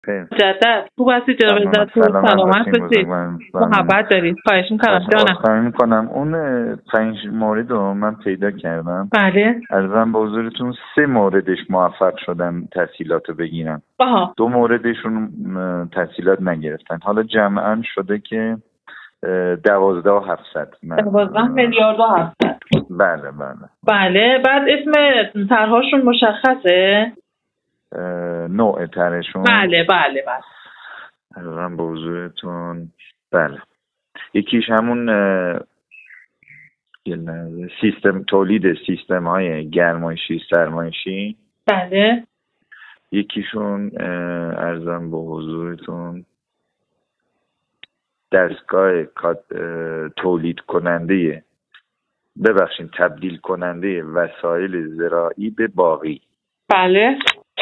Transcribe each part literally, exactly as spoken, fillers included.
جدد خوب هستی جناب عزت‌پور؟ سلامت باشید، محبت دارید. خواهش میکنم جانم. خواهش میکنم. اون پنج مورد رو من پیدا کردم. بله. عرضم به حضورتون سه موردش موفق شدن تسهیلات رو بگیرن. آها. دو موردشون تسهیلات نگرفتن. حالا جمعاً شده که دوازده و هفتصد. دوازده میلیارد و هفتصد. بله بله. بله. بعد اسم طرح‌هاشون مشخصه؟ نوع طرحشون؟ بله بله بله. عرضم به حضورتون بله. یکیش همون سیستم تولید سیستم های گرمایشی سرمایشی. بله. یکیشون عرضم به حضورتون دستگاه تولید کننده ببخشید تبدیل کننده وسایل زراعی به باغی. بله.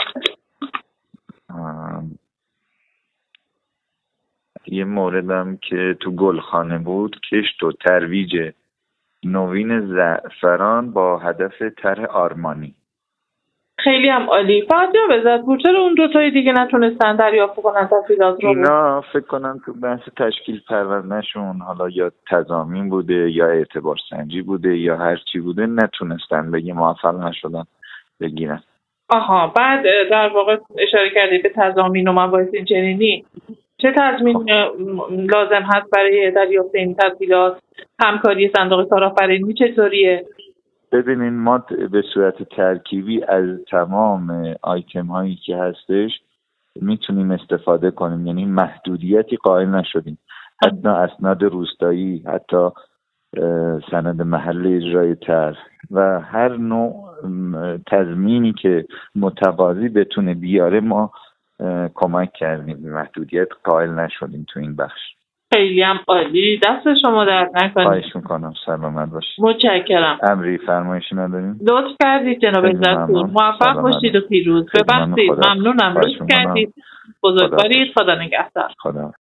یه موردم که تو گلخانه بود، کشت و ترویج نوین زعفران با هدف طرح آرمانی. خیلی هم عالی. فقط جناب عزت‌پور چرا اون دو تای دیگه نتونستن دریافت کنن تسهیلات رو؟ اینا فکر کنم تو بحث تشکیل پروندهشون حالا یا تضامین بوده یا اعتبار سنجی بوده یا هر چی بوده، نتونستن بگی موفق نشدن بگیرن. آها. بعد در واقع اشاره کردی به تضامین و مباحث اینچنینی. چه تضمین لازم هست برای دریافت این تسهیلات؟ همکاری صندوق کارآفرینی چطوریه؟ ببینین ما به صورت ترکیبی از تمام آیتم هایی که هستش میتونیم استفاده کنیم، یعنی محدودیتی قائل نشدیم. حتی اسناد روستایی، حتی سند محل اجرای طرح و هر نوع تضمینی که متقاضی بتونه بیاره ما کمک کردیم، محدودیت قائل نشدیم تو این بخش. خیلی هم عالی. دست شما درد نکنه. خواهش میکنم. سلامت باشید. متشکرم. امری فرمایشی نداریم؟ لطف کردید جناب عزت‌پور. موفق باشید و پیروز. ببخشید. ممنونم. لطف کردید. بزرگوارید. خدا نگهدار. خدا